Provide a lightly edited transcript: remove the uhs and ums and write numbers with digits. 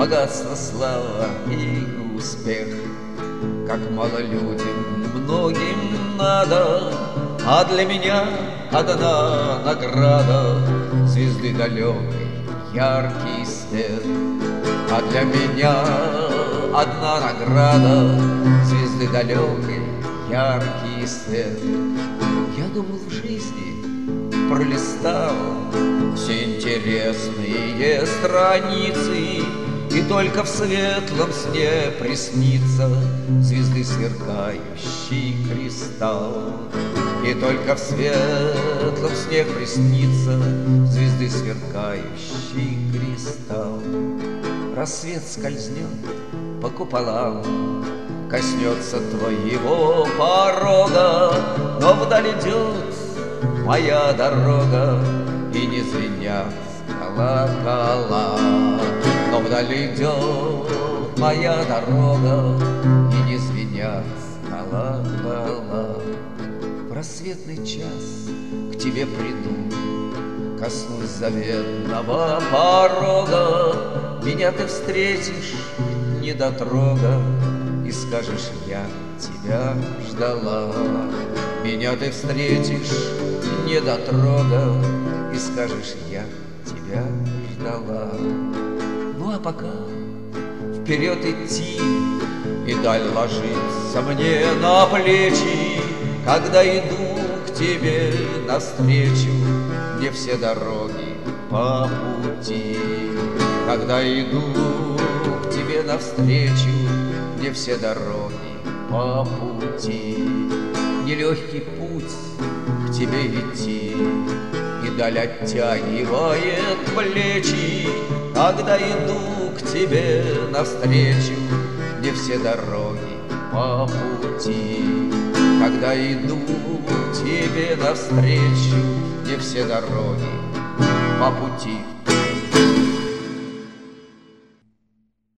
богатство, слава и успех. Как мало людям, многим надо, а для меня одна награда — звезды далекой, яркий свет. А для меня одна награда — звезды далекой, яркий свет. Я думал, в жизни пролистал все интересные страницы, и только в светлом сне приснится звезды сверкающий кристалл. И только в светлом сне приснится звезды сверкающий кристалл. Рассвет скользнет по куполам, коснется твоего порога, но вдаль идет моя дорога, и не звенят колокола. Но вдаль идет моя дорога, и не звенят колокола. В рассветный час к тебе приду, коснусь заветного порога. Меня ты встретишь, недотрога, и скажешь: я тебя ждала. Меня ты встретишь, недотрога, и скажешь: я тебя ждала. Ну а пока вперед идти, и даль ложится мне на плечи, когда иду к тебе навстречу, где все дороги по пути. Когда иду к тебе навстречу, где все дороги по пути. Нелегкий путь к тебе идти, и даль оттягивает плечи. Когда иду к тебе навстречу, где все дороги по пути. Когда иду к тебе навстречу, где все дороги по пути.